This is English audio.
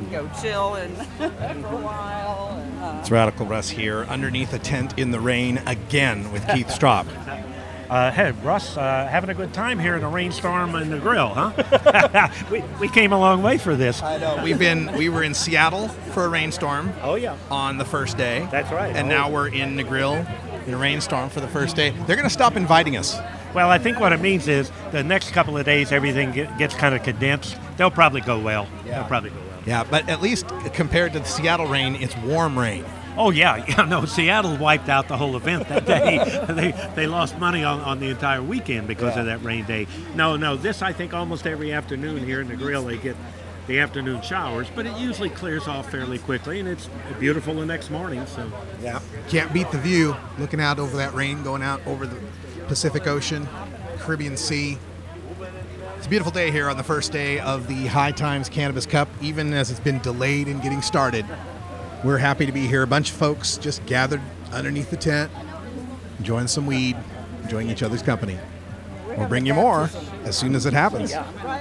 go chill and for a while. And, It's Radical Russ here, underneath a tent in the rain again with Keith Straub. Hey, Russ, having a good time here in a rainstorm in the grill, huh? we came a long way for this. I know. We were in Seattle for a rainstorm. Oh, yeah. On the first day. That's right. And now we're in the grill in a rainstorm for the first day. They're going to stop inviting us. Well, I think what it means is the next couple of days everything gets kind of condensed. They'll probably go well. Yeah. They'll probably go well. Yeah, but at least compared to the Seattle rain, it's warm rain. Oh, yeah. No, Seattle wiped out the whole event that day. They lost money on the entire weekend because of that rain day. No, this I think almost every afternoon here in the grill they get the afternoon showers, but it usually clears off fairly quickly, and it's beautiful the next morning. So yeah, can't beat the view, looking out over that rain, going out over the Pacific Ocean, Caribbean Sea. It's a beautiful day here on the first day of the High Times Cannabis Cup, even as it's been delayed in getting started. We're happy to be here. A bunch of folks just gathered underneath the tent, enjoying some weed, enjoying each other's company. We'll bring you more as soon as it happens.